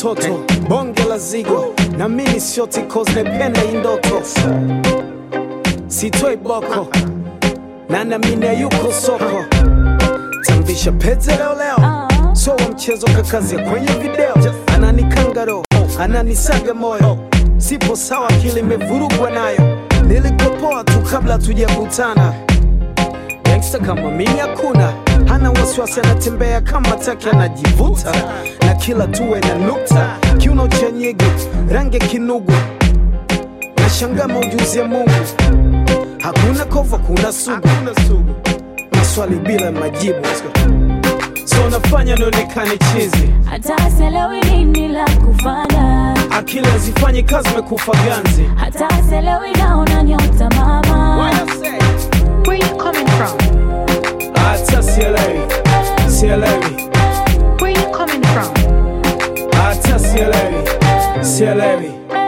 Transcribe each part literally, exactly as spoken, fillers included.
mtoto bonge la zigo na mimi sio tikoz nependa indoto sitoi boko na namine yuko soko tambisha pete leo leo so wa mchezo kakazi kwenye video ananikangaro ananisaga moyo sipo sawa kile mevurugwa nayo nilikopoa tu kabla tujakutana gangsta kama mimi hakuna hana wasiwasi anatembea kama taki anajivuta na kila tuwe na nukta kiuno cha nyege rangi kinugu na shangama ujuzi ya Mungu hakuna kova kuna sugu maswali bila majibu so nafanya nionekane chizi hata selewi nini la kufanya akili hazifanyi kazi mekufa ganzi hata selewi naona nyota mama Where you coming from? hata sielewi sielewi Where you coming from? hata sielewi sielewi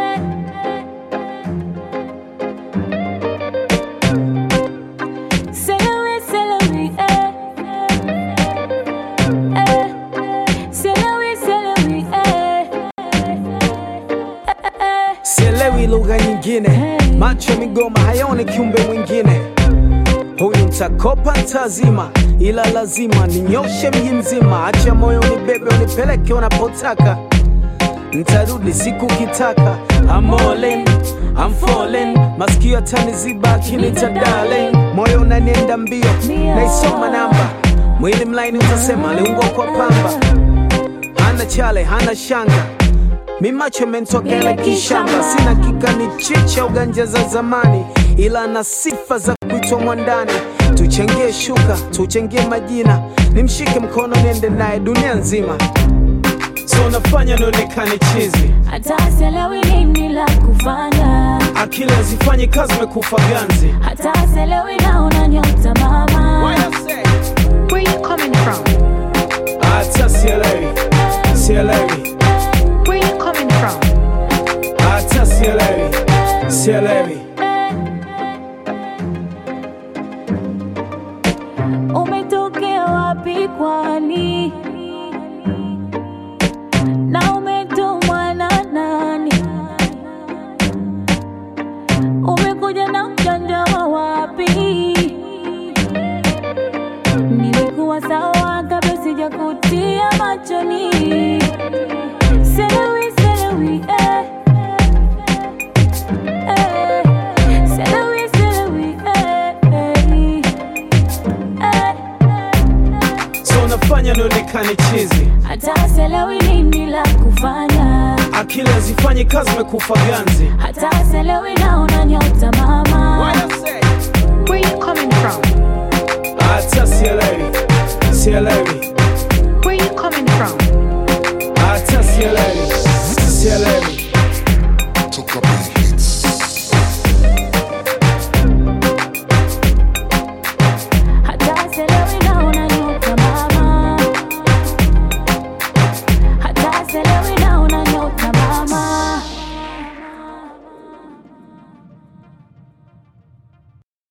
Selewi, selewi, eh. Eh. Selewi, selewi, eh. Eh. sielewi lugha nyingine macho migoma hayoni kiumbe mwingine huyu mtakopa ntazima ila lazima ninyoshe mji mzima acha moyo unibebe unipeleke unapotaka ntarudi siku kitaka I'm all in, I'm falling masikio ataniziba akinita darling moyo unanienda mbio naisoma namba mwili mlaini utasema aliungwa kwa pamba hana chale hana shanga mimacho mentokela kishamba sina kikani chicha uganja za zamani ila na sifa za kuitwa mwandani tuchengie shuka tuchengie majina nimshike mkono niende naye dunia nzima so nafanya nionekane chizi hata selewi nini la kufanya akili hazifanyi kazi mekufa ganzi hata selewi naona nyota mama Where you coming from? hata sielewi sielewi Where you coming from? hata sielewi sielewi umetokea wapi kwani na umetumwa na nani umekuja na mjanja wa wapi nilikuwa sawa kabla sijakutia machoni selewi selewi eh eh selewi selewi eh eh so nafanya nionekane chizi hata selewi nini la kufanya akili hazifanyi kazi mekufa ganzi hata selewi naona nyota mama Where you coming from? hata sielewi sielewi Where you coming from?